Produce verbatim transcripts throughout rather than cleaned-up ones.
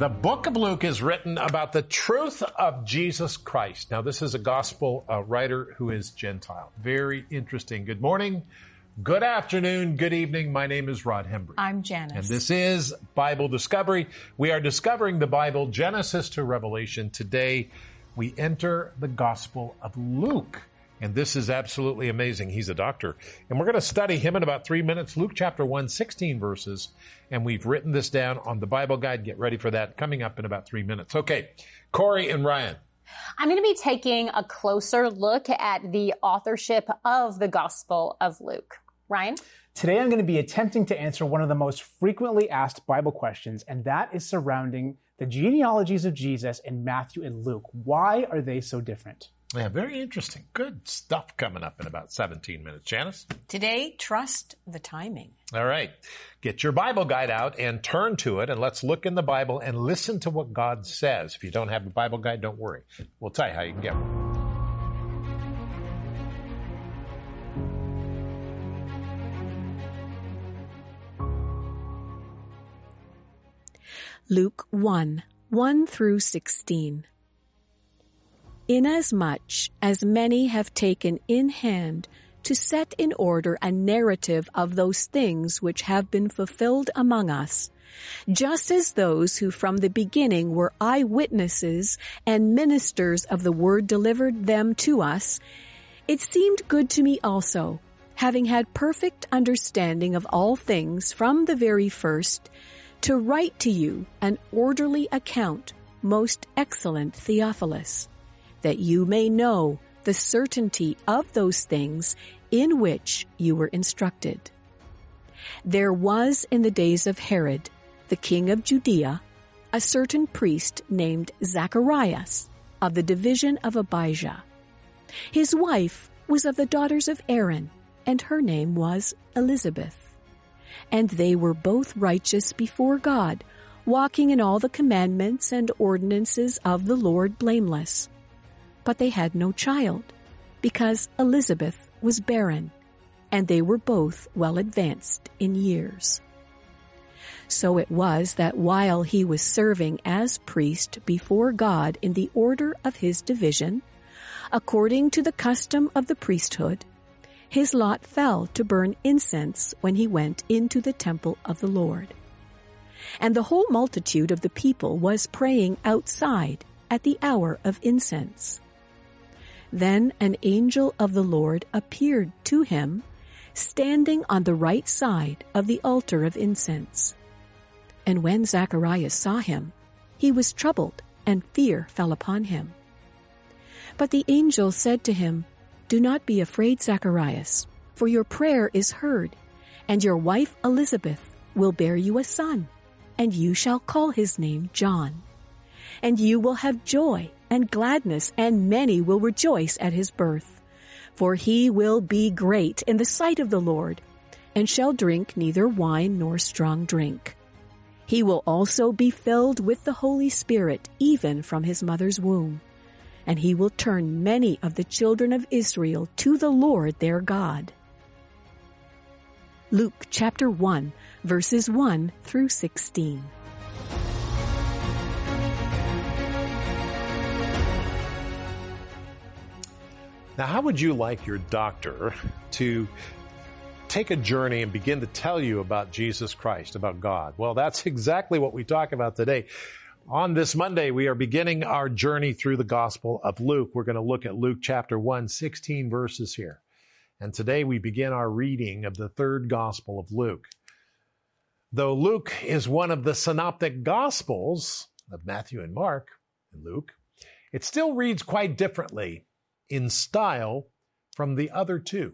The book of Luke is written about the truth of Jesus Christ. Now, this is a gospel uh, writer who is Gentile. Very interesting. Good morning, good afternoon, good evening. My name is Rod Hembry. I'm Janice. And this is Bible Discovery. We are discovering the Bible, Genesis to Revelation. Today, we enter the Gospel of Luke. And this is absolutely amazing. He's a doctor. And we're going to study him in about three minutes. Luke chapter one, sixteen verses. And we've written this down on the Bible Guide. Get ready for that coming up in about three minutes. Okay, Corey and Ryan. I'm going to be taking a closer look at the authorship of the Gospel of Luke. Ryan? Today I'm going to be attempting to answer one of the most frequently asked Bible questions, and that is surrounding the genealogies of Jesus in Matthew and Luke. Why are they so different? Yeah, very interesting. Good stuff coming up in about seventeen minutes. Janice? Today, trust the timing. All right. Get your Bible Guide out and turn to it, and let's look in the Bible and listen to what God says. If you don't have a Bible Guide, don't worry. We'll tell you how you can get one. Luke one, one through sixteen. Inasmuch as many have taken in hand to set in order a narrative of those things which have been fulfilled among us, just as those who from the beginning were eyewitnesses and ministers of the word delivered them to us, it seemed good to me also, having had perfect understanding of all things from the very first, to write to you an orderly account, most excellent Theophilus, that you may know the certainty of those things in which you were instructed. There was in the days of Herod, the king of Judea, a certain priest named Zacharias of the division of Abijah. His wife was of the daughters of Aaron, and her name was Elizabeth. And they were both righteous before God, walking in all the commandments and ordinances of the Lord blameless. But they had no child, because Elizabeth was barren, and they were both well advanced in years. So it was that while he was serving as priest before God in the order of his division, according to the custom of the priesthood, his lot fell to burn incense when he went into the temple of the Lord. And the whole multitude of the people was praying outside at the hour of incense. Then an angel of the Lord appeared to him, standing on the right side of the altar of incense. And when Zacharias saw him, he was troubled, and fear fell upon him. But the angel said to him, "Do not be afraid, Zacharias, for your prayer is heard, and your wife Elizabeth will bear you a son, and you shall call his name John. And you will have joy and gladness, and many will rejoice at his birth. For he will be great in the sight of the Lord, and shall drink neither wine nor strong drink. He will also be filled with the Holy Spirit, even from his mother's womb. And he will turn many of the children of Israel to the Lord their God." Luke chapter one, verses one through sixteen. Now, how would you like your doctor to take a journey and begin to tell you about Jesus Christ, about God? Well, that's exactly what we talk about today. On this Monday, we are beginning our journey through the Gospel of Luke. We're going to look at Luke chapter one, sixteen verses here. And today we begin our reading of the third Gospel of Luke. Though Luke is one of the synoptic Gospels of Matthew and Mark and Luke, it still reads quite differently in style from the other two.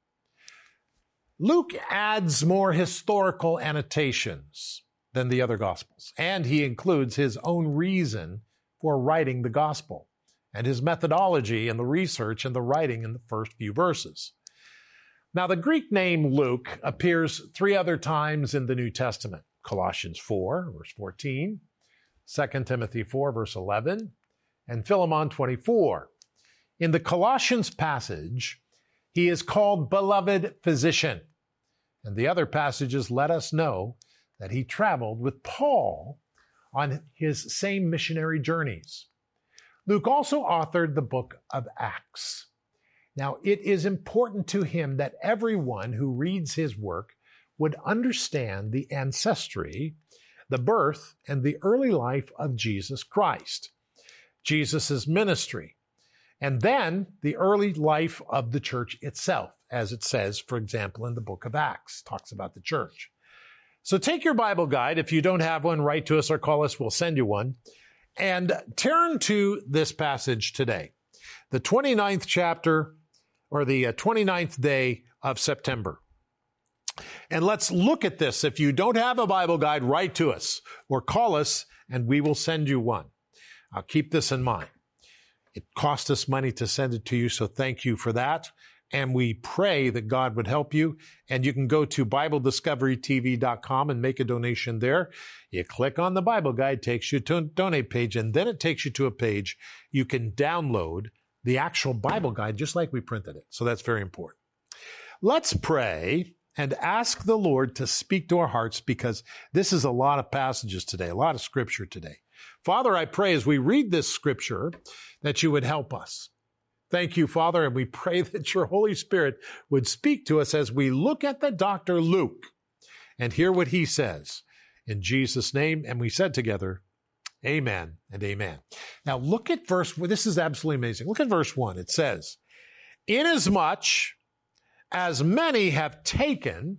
Luke adds more historical annotations than the other Gospels, and he includes his own reason for writing the Gospel and his methodology and the research and the writing in the first few verses. Now, the Greek name Luke appears three other times in the New Testament: Colossians four, verse fourteen, Second Timothy four, verse eleven, and Philemon twenty-four. In the Colossians passage, he is called beloved physician. And the other passages let us know that he traveled with Paul on his same missionary journeys. Luke also authored the book of Acts. Now, it is important to him that everyone who reads his work would understand the ancestry, the birth, and the early life of Jesus Christ, Jesus' ministry, and then the early life of the church itself, as it says, for example, in the book of Acts, talks about the church. So take your Bible guide. If you don't have one, write to us or call us. We'll send you one. And turn to this passage today, the twenty-ninth chapter, or the twenty-ninth day of September. And let's look at this. If you don't have a Bible guide, write to us or call us and we will send you one. I'll keep this in mind. It cost us money to send it to you, so thank you for that. And we pray that God would help you. And you can go to Bible Discovery T V dot com and make a donation there. You click on the Bible guide, takes you to a donate page, and then it takes you to a page you can download the actual Bible guide, just like we printed it. So that's very important. Let's pray and ask the Lord to speak to our hearts, because this is a lot of passages today, a lot of scripture today. Father, I pray as we read this scripture that you would help us. Thank you, Father, and we pray that your Holy Spirit would speak to us as we look at the Doctor Luke and hear what he says. In Jesus' name, and we said together, amen and amen. Now look at verse, this is absolutely amazing. Look at verse one. It says, inasmuch as many have taken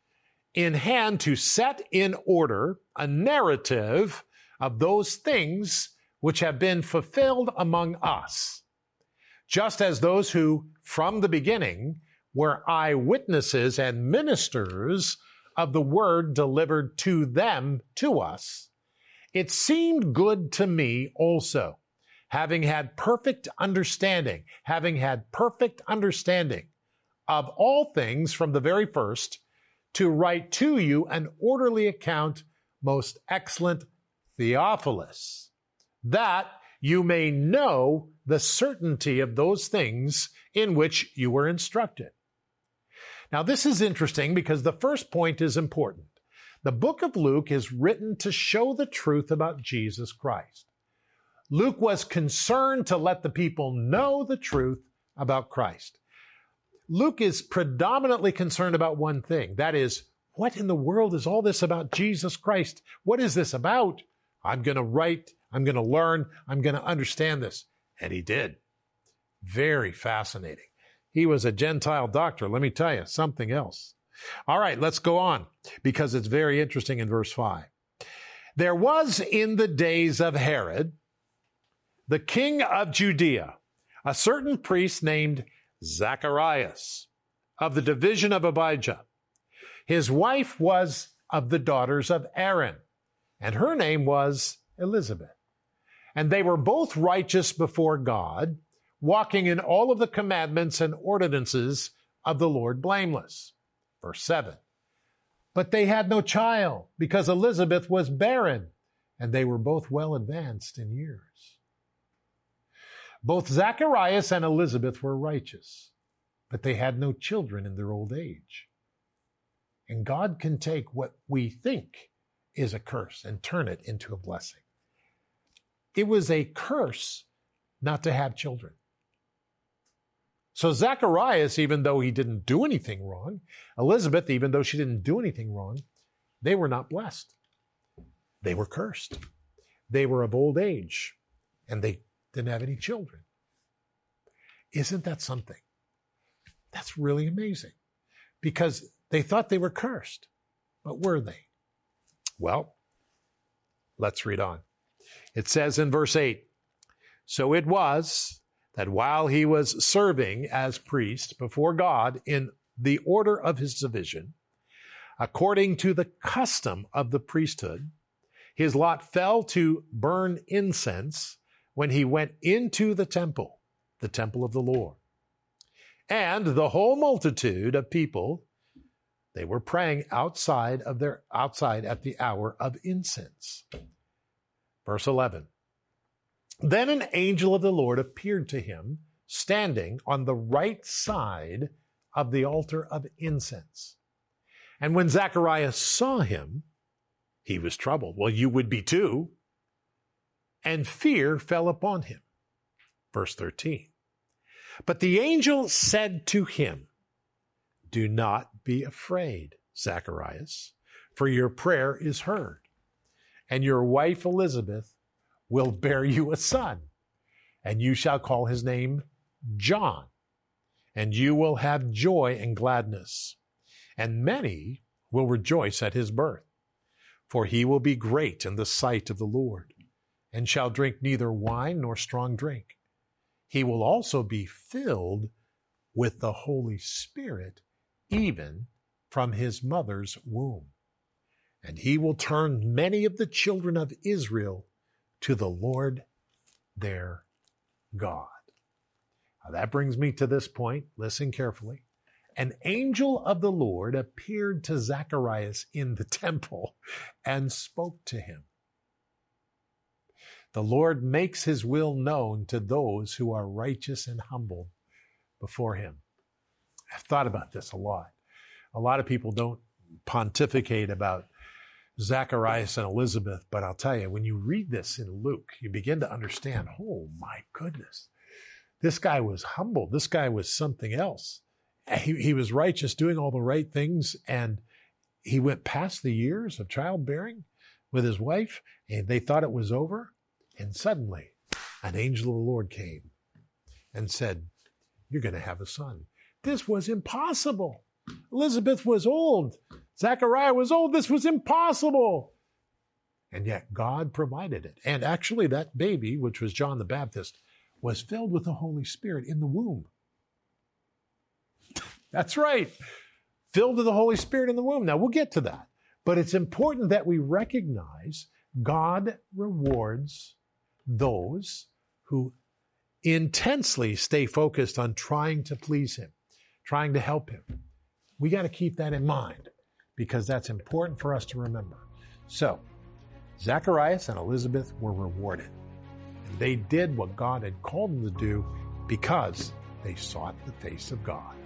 in hand to set in order a narrative of those things which have been fulfilled among us, just as those who from the beginning were eyewitnesses and ministers of the word delivered to them, to us, it seemed good to me also, having had perfect understanding, having had perfect understanding of all things from the very first, to write to you an orderly account, most excellent Theophilus, that you may know the certainty of those things in which you were instructed. Now, this is interesting because the first point is important. The book of Luke is written to show the truth about Jesus Christ. Luke was concerned to let the people know the truth about Christ. Luke is predominantly concerned about one thing. That is, what in the world is all this about Jesus Christ? What is this about? I'm going to write, I'm going to learn, I'm going to understand this. And he did. Very fascinating. He was a Gentile doctor. Let me tell you, something else. All right, let's go on, because it's very interesting in verse five. There was in the days of Herod, the king of Judea, a certain priest named Zacharias, of the division of Abijah. His wife was of the daughters of Aaron, and her name was Elizabeth. And they were both righteous before God, walking in all of the commandments and ordinances of the Lord blameless. Verse seven. But they had no child, because Elizabeth was barren, and they were both well advanced in years. Both Zacharias and Elizabeth were righteous, but they had no children in their old age. And God can take what we think is a curse and turn it into a blessing. It was a curse not to have children. So Zacharias, even though he didn't do anything wrong, Elizabeth, even though she didn't do anything wrong, they were not blessed. They were cursed. They were of old age, and they didn't have any children. Isn't that something? That's really amazing, because they thought they were cursed, but were they? Well, let's read on. It says in verse eight, so it was that while he was serving as priest before God in the order of his division, according to the custom of the priesthood, his lot fell to burn incense when he went into the temple, the temple of the Lord. And the whole multitude of people, they were praying outside of their outside at the hour of incense. Verse eleven. Then an angel of the Lord appeared to him, standing on the right side of the altar of incense. And when Zacharias saw him, he was troubled. Well, you would be too. and fear fell upon him. Verse thirteen. But the angel said to him, do not be afraid, Zacharias, for your prayer is heard, and your wife Elizabeth will bear you a son, and you shall call his name John, and you will have joy and gladness, and many will rejoice at his birth, for he will be great in the sight of the Lord, and shall drink neither wine nor strong drink. He will also be filled with the Holy Spirit, even from his mother's womb. And he will turn many of the children of Israel to the Lord their God. Now that brings me to this point. Listen carefully. An angel of the Lord appeared to Zacharias in the temple and spoke to him. The Lord makes his will known to those who are righteous and humble before him. I've thought about this a lot. A lot of people don't pontificate about Zacharias and Elizabeth, but I'll tell you, when you read this in Luke, you begin to understand, oh my goodness, this guy was humble. This guy was something else. He, he was righteous, doing all the right things, and he went past the years of childbearing with his wife, and they thought it was over, and suddenly an angel of the Lord came and said, you're going to have a son. This was impossible. Elizabeth was old. Zechariah was old. This was impossible. And yet God provided it. And actually that baby, which was John the Baptist, was filled with the Holy Spirit in the womb. That's right. Filled with the Holy Spirit in the womb. Now we'll get to that. But it's important that we recognize God rewards those who intensely stay focused on trying to please him, trying to help him. We got to keep that in mind because that's important for us to remember. So, Zacharias and Elizabeth were rewarded. And they did what God had called them to do because they sought the face of God.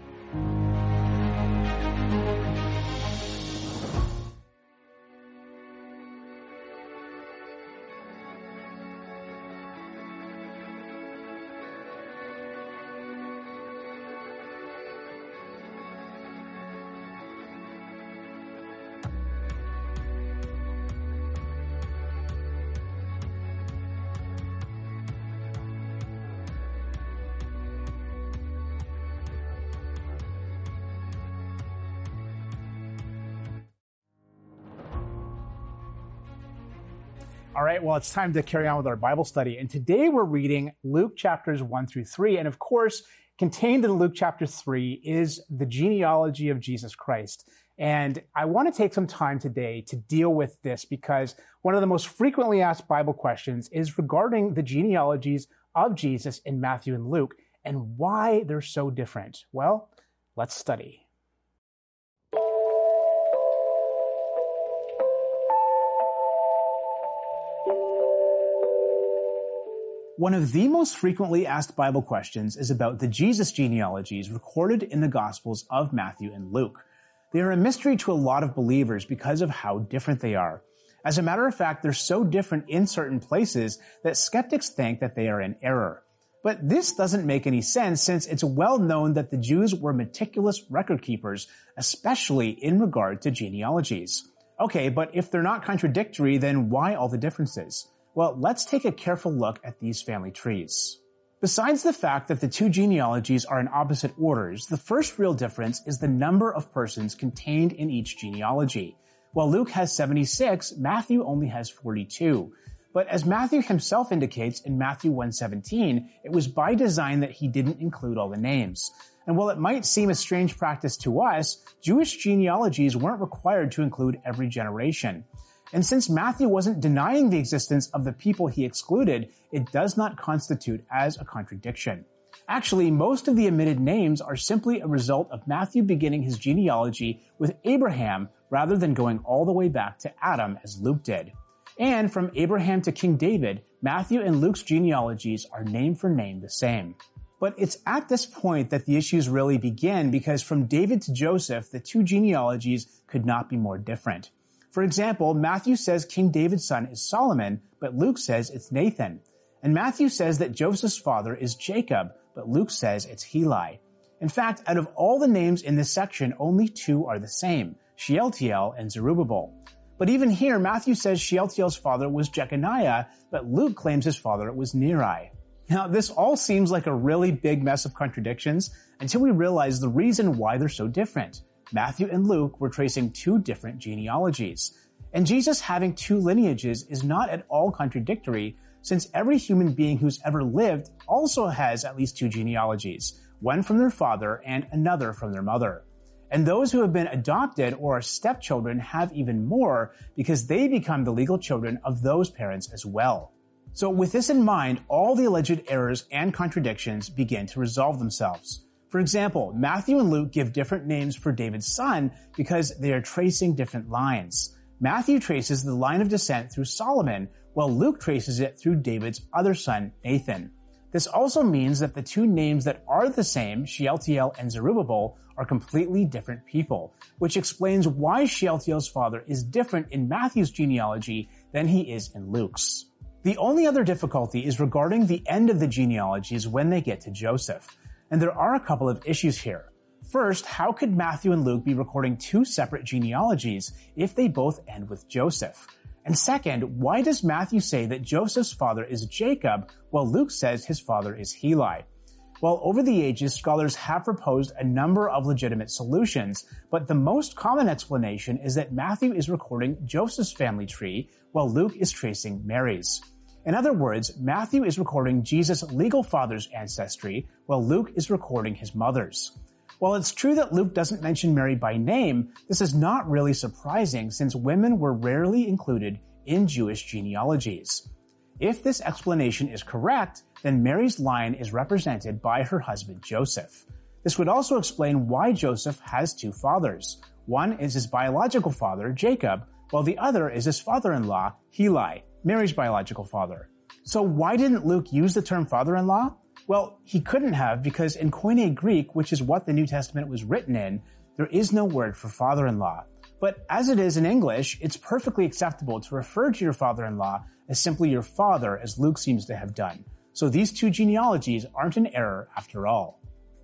All right, well, it's time to carry on with our Bible study. And today we're reading Luke chapters one through three. And of course, contained in Luke chapter three is the genealogy of Jesus Christ. And I want to take some time today to deal with this because one of the most frequently asked Bible questions is regarding the genealogies of Jesus in Matthew and Luke and why they're so different. Well, let's study. One of the most frequently asked Bible questions is about the Jesus genealogies recorded in the Gospels of Matthew and Luke. They are a mystery to a lot of believers because of how different they are. As a matter of fact, they're so different in certain places that skeptics think that they are in error. But this doesn't make any sense since it's well known that the Jews were meticulous record keepers, especially in regard to genealogies. Okay, but if they're not contradictory, then why all the differences? Well, let's take a careful look at these family trees. Besides the fact that the two genealogies are in opposite orders, the first real difference is the number of persons contained in each genealogy. While Luke has seventy-six, Matthew only has forty-two. But as Matthew himself indicates in Matthew one seventeen, it was by design that he didn't include all the names. And while it might seem a strange practice to us, Jewish genealogies weren't required to include every generation. And since Matthew wasn't denying the existence of the people he excluded, it does not constitute as a contradiction. Actually, most of the omitted names are simply a result of Matthew beginning his genealogy with Abraham rather than going all the way back to Adam as Luke did. And from Abraham to King David, Matthew and Luke's genealogies are name for name the same. But it's at this point that the issues really begin because from David to Joseph, the two genealogies could not be more different. For example, Matthew says King David's son is Solomon, but Luke says it's Nathan. And Matthew says that Joseph's father is Jacob, but Luke says it's Heli. In fact, out of all the names in this section, only two are the same, Shealtiel and Zerubbabel. But even here, Matthew says Shealtiel's father was Jeconiah, but Luke claims his father was Neri. Now, this all seems like a really big mess of contradictions until we realize the reason why they're so different. Matthew and Luke were tracing two different genealogies. And Jesus having two lineages is not at all contradictory, since every human being who's ever lived also has at least two genealogies, one from their father and another from their mother. And those who have been adopted or are stepchildren have even more because they become the legal children of those parents as well. So with this in mind, all the alleged errors and contradictions begin to resolve themselves. For example, Matthew and Luke give different names for David's son because they are tracing different lines. Matthew traces the line of descent through Solomon, while Luke traces it through David's other son, Nathan. This also means that the two names that are the same, Shealtiel and Zerubbabel, are completely different people, which explains why Shealtiel's father is different in Matthew's genealogy than he is in Luke's. The only other difficulty is regarding the end of the genealogies when they get to Joseph. And there are a couple of issues here. First, how could Matthew and Luke be recording two separate genealogies if they both end with Joseph? And second, why does Matthew say that Joseph's father is Jacob, while Luke says his father is Heli? Well, over the ages, scholars have proposed a number of legitimate solutions, but the most common explanation is that Matthew is recording Joseph's family tree, while Luke is tracing Mary's. In other words, Matthew is recording Jesus' legal father's ancestry, while Luke is recording his mother's. While it's true that Luke doesn't mention Mary by name, this is not really surprising since women were rarely included in Jewish genealogies. If this explanation is correct, then Mary's line is represented by her husband Joseph. This would also explain why Joseph has two fathers. One is his biological father, Jacob, while the other is his father-in-law, Heli, Mary's biological father. So why didn't Luke use the term father-in-law? Well, he couldn't have because in Koine Greek, which is what the New Testament was written in, there is no word for father-in-law. But as it is in English, it's perfectly acceptable to refer to your father-in-law as simply your father, as Luke seems to have done. So these two genealogies aren't an error after all.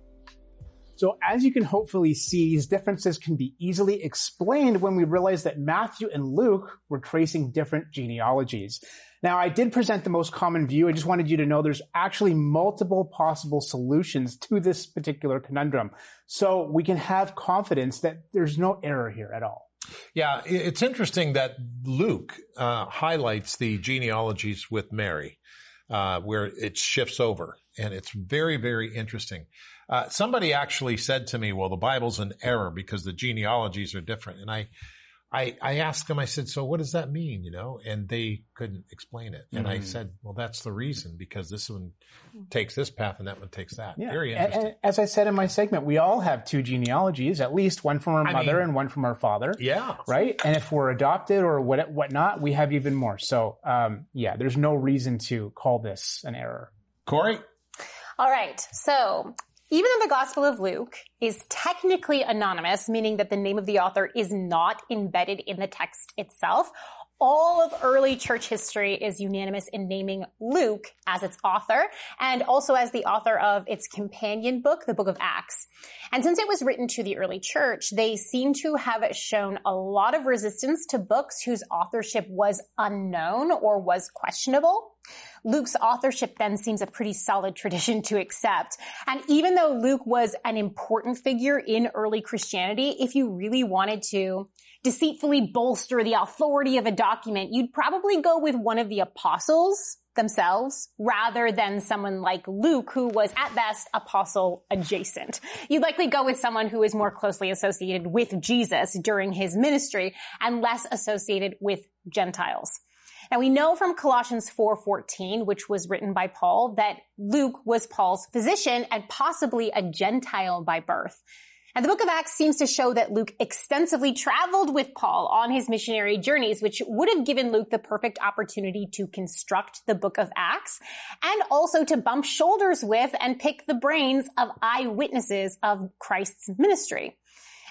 So as you can hopefully see, these differences can be easily explained when we realize that Matthew and Luke were tracing different genealogies. Now, I did present the most common view. I just wanted you to know there's actually multiple possible solutions to this particular conundrum. So we can have confidence that there's no error here at all. Yeah, it's interesting that Luke uh, highlights the genealogies with Mary, uh, where it shifts over. And it's very, very interesting. Uh, somebody actually said to me, well, the Bible's an error because the genealogies are different. And I, I, I asked them, I said, so what does that mean? You know, and they couldn't explain it. And mm-hmm. I said, well, that's the reason, because this one takes this path and that one takes that. Yeah. Very interesting. And, and as I said in my segment, we all have two genealogies, at least one from our I mother mean, and one from our father. Yeah. Right. And if we're adopted or what, whatnot, we have even more. So, um, yeah, there's no reason to call this an error. Corey? All right. So even though the Gospel of Luke is technically anonymous, meaning that the name of the author is not embedded in the text itself, all of early church history is unanimous in naming Luke as its author and also as the author of its companion book, the Book of Acts. And since it was written to the early church, they seem to have shown a lot of resistance to books whose authorship was unknown or was questionable. Luke's authorship then seems a pretty solid tradition to accept. And even though Luke was an important figure in early Christianity, if you really wanted to deceitfully bolster the authority of a document, you'd probably go with one of the apostles themselves rather than someone like Luke, who was at best apostle adjacent. You'd likely go with someone who is more closely associated with Jesus during his ministry and less associated with Gentiles. Now, we know from Colossians four fourteen, which was written by Paul, that Luke was Paul's physician and possibly a Gentile by birth. And the book of Acts seems to show that Luke extensively traveled with Paul on his missionary journeys, which would have given Luke the perfect opportunity to construct the book of Acts and also to bump shoulders with and pick the brains of eyewitnesses of Christ's ministry.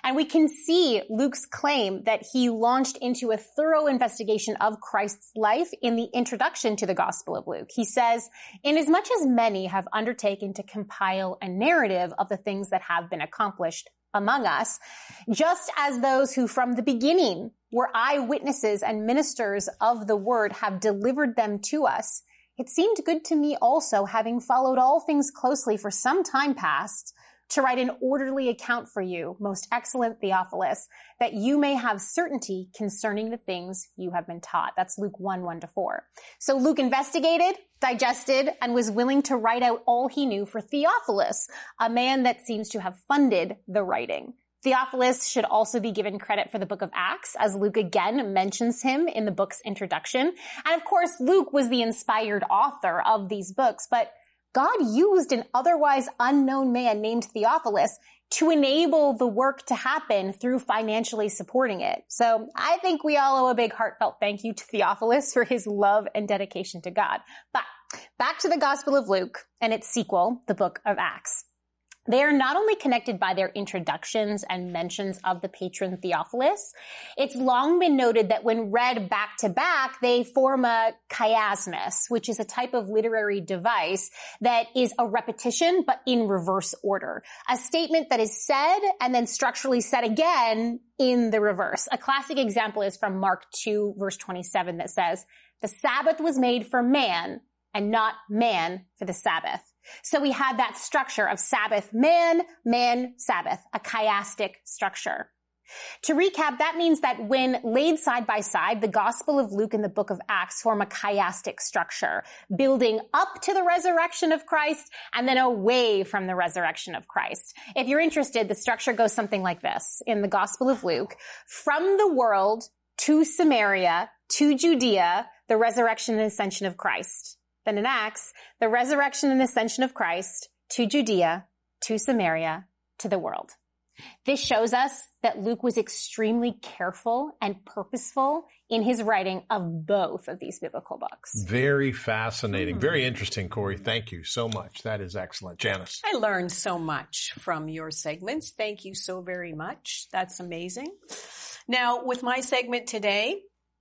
And we can see Luke's claim that he launched into a thorough investigation of Christ's life in the introduction to the Gospel of Luke. He says, "Inasmuch as many have undertaken to compile a narrative of the things that have been accomplished among us, just as those who from the beginning were eyewitnesses and ministers of the word have delivered them to us, it seemed good to me also, having followed all things closely for some time past, to write an orderly account for you, most excellent Theophilus, that you may have certainty concerning the things you have been taught." That's Luke one, one to four. So Luke investigated, digested, and was willing to write out all he knew for Theophilus, a man that seems to have funded the writing. Theophilus should also be given credit for the book of Acts, as Luke again mentions him in the book's introduction. And of course, Luke was the inspired author of these books, but God used an otherwise unknown man named Theophilus to enable the work to happen through financially supporting it. So I think we all owe a big heartfelt thank you to Theophilus for his love and dedication to God. But back to the Gospel of Luke and its sequel, the book of Acts. They are not only connected by their introductions and mentions of the patron Theophilus, it's long been noted that when read back to back, they form a chiasmus, which is a type of literary device that is a repetition, but in reverse order. A statement that is said and then structurally said again in the reverse. A classic example is from Mark two, verse twenty-seven, that says, "The Sabbath was made for man, and not man for the Sabbath." So we had that structure of Sabbath man, man, Sabbath, a chiastic structure. To recap, that means that when laid side by side, the Gospel of Luke and the book of Acts form a chiastic structure, building up to the resurrection of Christ and then away from the resurrection of Christ. If you're interested, the structure goes something like this in the Gospel of Luke: from the world to Samaria to Judea, the resurrection and ascension of Christ. Then in Acts, the resurrection and ascension of Christ to Judea, to Samaria, to the world. This shows us that Luke was extremely careful and purposeful in his writing of both of these biblical books. Very fascinating. Mm. Very interesting, Corey. Thank you so much. That is excellent. Janice. I learned so much from your segments. Thank you so very much. That's amazing. Now, with my segment today,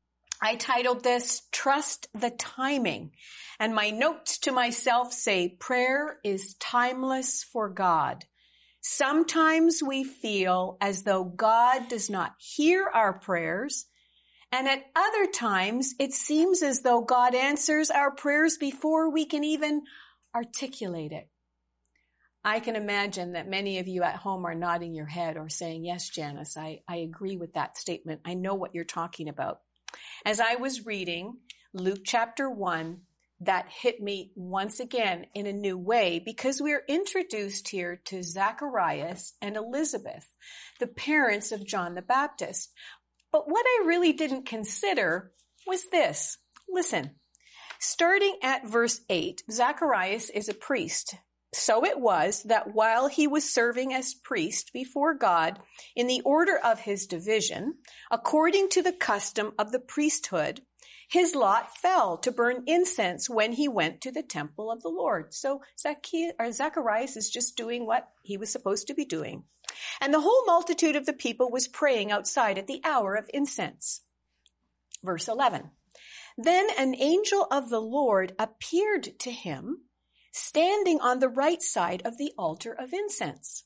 I titled this, Trust the Timing. And my notes to myself say, prayer is timeless for God. Sometimes we feel as though God does not hear our prayers. And at other times, it seems as though God answers our prayers before we can even articulate it. I can imagine that many of you at home are nodding your head or saying, yes, Janice, I, I agree with that statement. I know what you're talking about. As I was reading Luke chapter one, that hit me once again in a new way, because we're introduced here to Zacharias and Elizabeth, the parents of John the Baptist. But what I really didn't consider was this. Listen, starting at verse eight, Zacharias is a priest. So it was that while he was serving as priest before God in the order of his division, according to the custom of the priesthood, his lot fell to burn incense when he went to the temple of the Lord. So Zacchaeus, or Zacharias is just doing what he was supposed to be doing. And the whole multitude of the people was praying outside at the hour of incense. Verse eleven. Then an angel of the Lord appeared to him, standing on the right side of the altar of incense.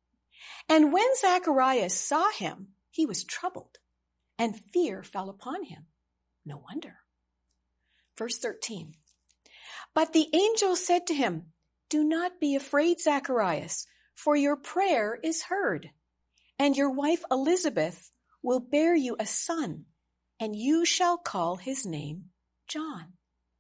And when Zacharias saw him, he was troubled, and fear fell upon him. No wonder. Verse thirteen. But the angel said to him, do not be afraid, Zacharias, for your prayer is heard, and your wife Elizabeth will bear you a son, and you shall call his name John.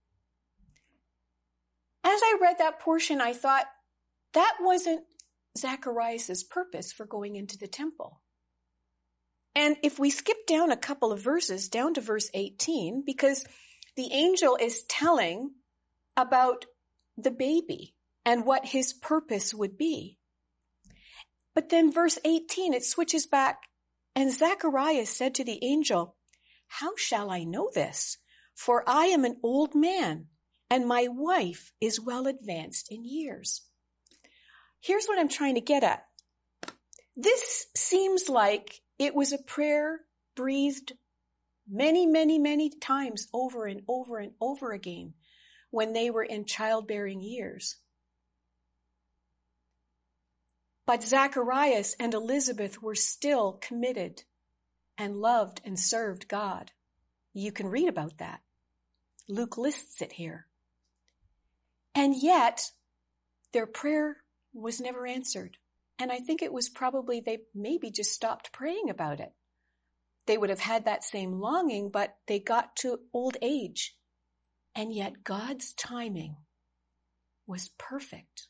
As I read that portion, I thought that wasn't Zacharias' purpose for going into the temple. And if we skip down a couple of verses, down to verse eighteen, because the angel is telling about the baby and what his purpose would be. But then verse eighteen, it switches back, and Zacharias said to the angel, how shall I know this? For I am an old man, and my wife is well advanced in years. Here's what I'm trying to get at. This seems like it was a prayer breathed many, many, many times over and over and over again when they were in childbearing years. But Zacharias and Elizabeth were still committed and loved and served God. You can read about that. Luke lists it here. And yet, their prayer was never answered. And I think it was probably they maybe just stopped praying about it. They would have had that same longing, but they got to old age. And yet God's timing was perfect.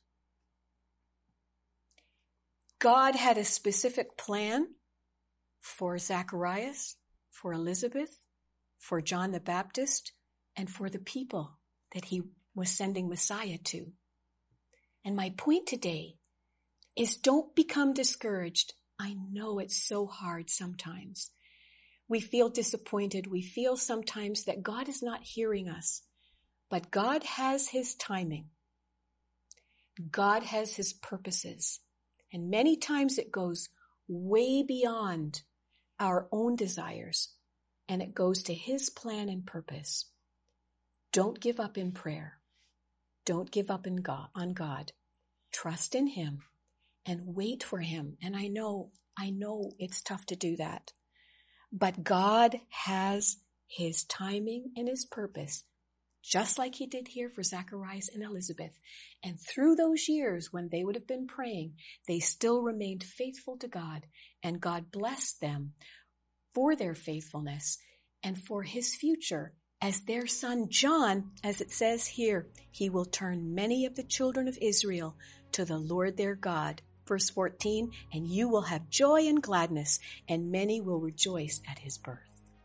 God had a specific plan for Zacharias, for Elizabeth, for John the Baptist, and for the people that he was sending Messiah to. And my point today is don't become discouraged. I know it's so hard sometimes. We feel disappointed. We feel sometimes that God is not hearing us. But God has his timing. God has his purposes. And many times it goes way beyond our own desires. And it goes to his plan and purpose. Don't give up in prayer. Don't give up in God, on God. Trust in him and wait for him. And I know, I know it's tough to do that. But God has his timing and his purpose, just like he did here for Zacharias and Elizabeth. And through those years when they would have been praying, they still remained faithful to God, and God blessed them for their faithfulness and for his future. As their son John, as it says here, he will turn many of the children of Israel to the Lord their God. Verse fourteen, and you will have joy and gladness, and many will rejoice at his birth.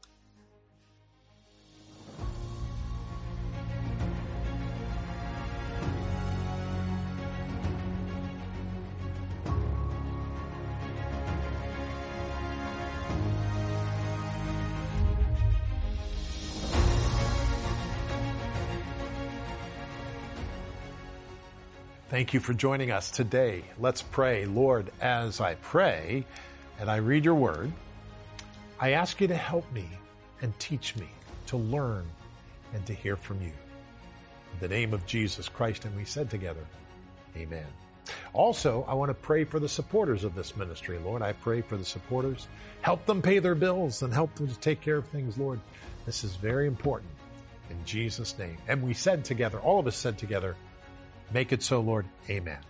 Thank you for joining us today. Let's pray. Lord, as I pray and I read your word, I ask you to help me and teach me to learn and to hear from you. In the name of Jesus Christ, and we said together, amen. Also, I want to pray for the supporters of this ministry. Lord, I pray for the supporters. Help them pay their bills and help them to take care of things, Lord. This is very important. In Jesus' name. And we said together, all of us said together, make it so, Lord. Amen.